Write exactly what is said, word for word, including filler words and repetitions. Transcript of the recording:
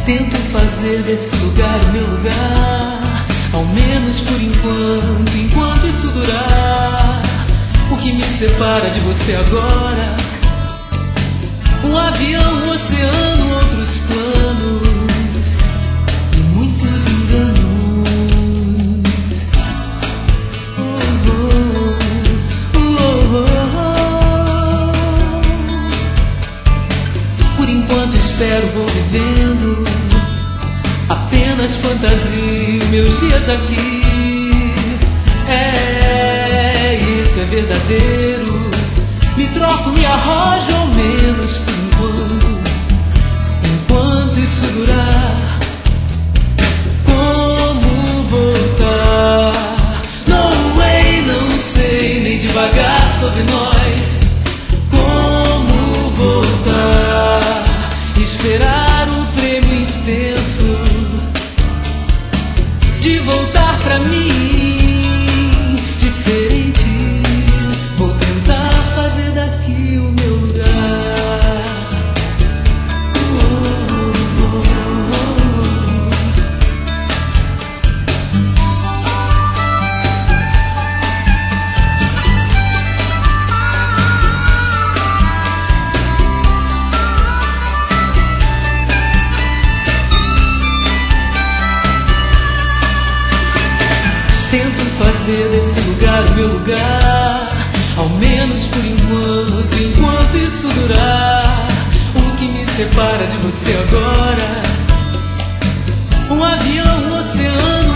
Tento fazer desse lugar o meu lugar, ao menos por enquanto, enquanto isso durar. O que me separa de você agora? Um avião, um oceano, outros planos e muitos enganos. Oh, oh, oh, oh, oh. Por enquanto espero, vou vivendo apenas fantasia, meus dias aqui. É, isso é verdadeiro. Me troco, me arrojo ao menos por enquanto, enquanto isso durar. Como voltar? No way, não sei nem devagar sobre nós. Como voltar? Esperar o prêmio intenso de voltar pra mim, diferente. Vou tentar fazer daqui o meu lugar. Oh, oh, oh, Tento fazer desse lugar o meu lugar, ao menos por enquanto, enquanto isso durar. O que me separa de você agora? Um avião, um oceano,